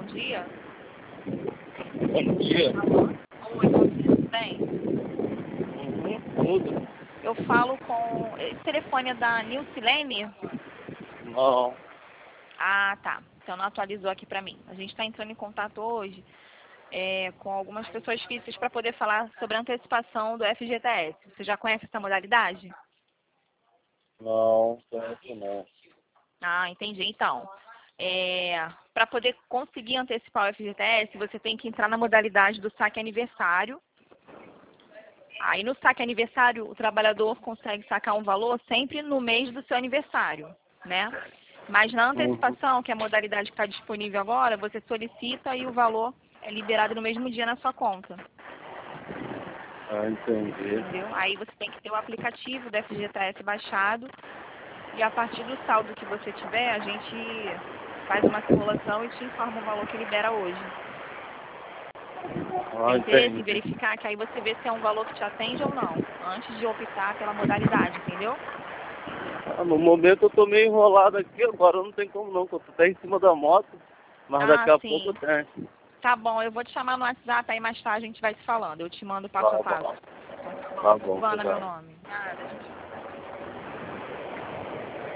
dia. Bom dia. Oi, bom dia, tudo bem? Tudo? Eu falo com... Esse telefone é da Nilcilene? Não. Ah, tá. Então não atualizou aqui pra mim. A gente está entrando em contato hoje com algumas pessoas físicas para poder falar sobre a antecipação do FGTS. Você já conhece essa modalidade? Não, certo não. Ah, entendi. Então, para poder conseguir antecipar o FGTS, você tem que entrar na modalidade do saque aniversário. Aí no saque aniversário, o trabalhador consegue sacar um valor sempre no mês do seu aniversário, né? Mas na antecipação, que é a modalidade que está disponível agora, você solicita e o valor é liberado no mesmo dia na sua conta. Ah, entendi. Entendeu? Aí você tem que ter o aplicativo do FGTS baixado e a partir do saldo que você tiver, a gente faz uma simulação e te informa o valor que libera hoje. Ah, Tem interesse em entendi. verificar que aí você vê se é um valor que te atende ou não, antes de optar pela modalidade, entendeu? Ah, no momento eu tô meio enrolado aqui, agora não tem como não, que eu tô até em cima da moto, mas Ah, daqui a pouco eu sim. tenho. Tá bom, eu vou te chamar no WhatsApp, aí mais tarde a gente vai se falando. Eu te mando passo Tá a bom. passo. Tá bom, Silvana, meu cuidado. nome. Nada, gente.